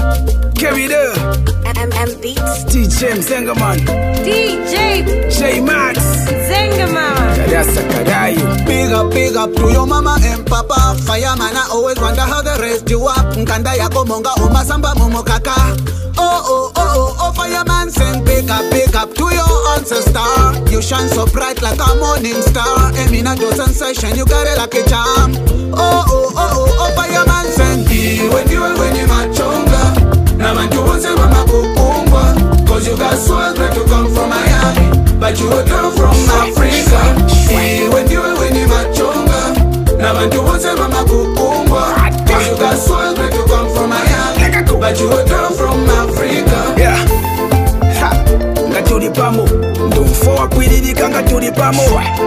Carry the M Beats. DJ Mzengaman, DJ J Max Zengaman. Kadasa Kadayo. Big up to your mama and papa. Fireman, I always wonder how they raised you up. Nkanda yako monga umasamba momo kaka. Oh, fireman, sing big up to your ancestor. You shine so bright like a morning star. Emina your sensation, you got it like a charm. Oh, fireman, sing. When you machonga. Now man you won't say mama kukumbwa. Cause you got swag like you come from Miami, but you a girl from Africa. When you machonga. Now man you won't say mama kukumbwa. Cause you got swag like you come from Miami, but you a girl from Africa. Yeah. Ha. Ngaturi pamo. Don't fuck with it, ngaturi pamo.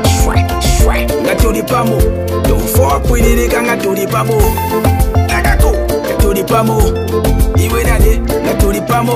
Ngaturi pamo. Don't fuck with it, ngaturi pamo. Nagako. Ngaturi pamo. Iwe nade. Ngaturi pamo.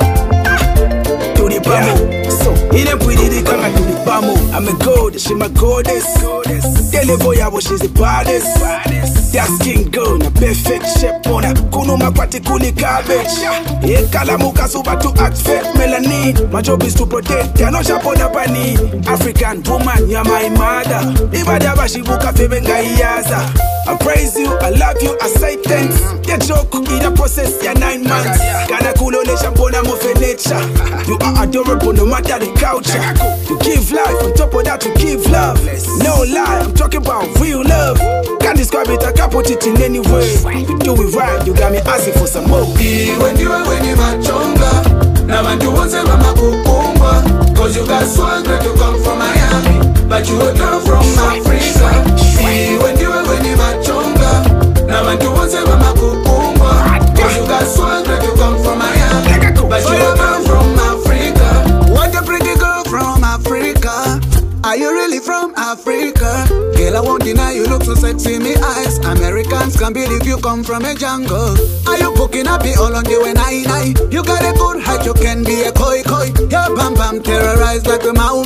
Ngaturi pamo. So, ine pwididi ngaturi pamo. I'm a goddess, she my goddess. Deliver yabo, she's the baddest. That skin girl, na perfect shape ona. Kuno makwati kuli cabbage. Ekala muka suba to act fake melanin. My job is to protect, ya no shapona pani. African woman, you're my mother. Ibada bashi buka febe ngaiyaza. I praise you, I love you, I say thanks. The joke in the process, ya 9 months. Kana kulo le shampona mo fe nature. You are adorable no matter the culture. You give life, on top of that you give love. No lie, I'm talking about real love. Can't describe it, I can't put it in any way. You do it right, you got me asking for some more. When you machonga. Now man you won't say mama kukumbwa. Cause you got swag like you come from Miami, but you a girl from Africa. When you machonga. Now man you won't say mama kukumbwa. Cause you got swag like you come from Miami, but you a girl from Africa. What a pretty girl from Africa. Are you really from Africa? Girl, I won't deny you look so sexy in me eyes. Americans can't believe you come from a jungle. Are you cooking up it all on you and I? You got a good height, you can be a koi. Your bam terrorized like a mau.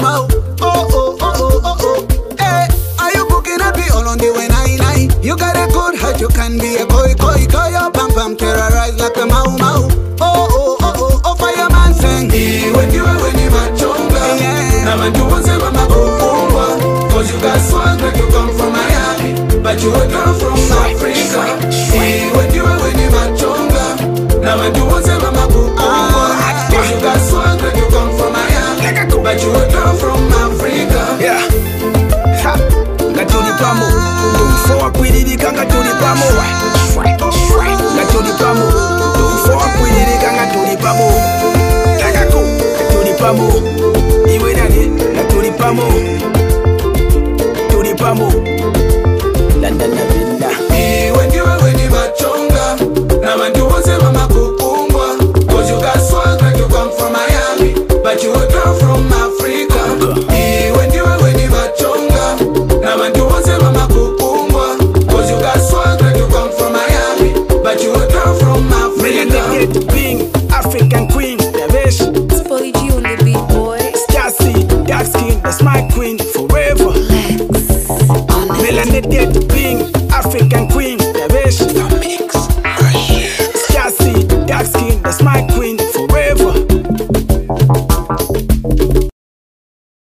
Oh. Hey, are you cooking up it all on you and I? You got a good height, you can be a koi. Your bam terrorized like a mau. Oh, fireman sing. When you machonga. Yeah. Now man you won't say mama kukumbwa. Cause you got swag like you come from Miami, but you a girl from Africa. When you machonga. Now man you won't say mama kukumbwa. Cause you got swag like you come from Miami, but you a girl from Africa. Yeah. Ha. Ngaturi pamo. Don't fuck with it, ngaturi pamo. Ngaturi pamo.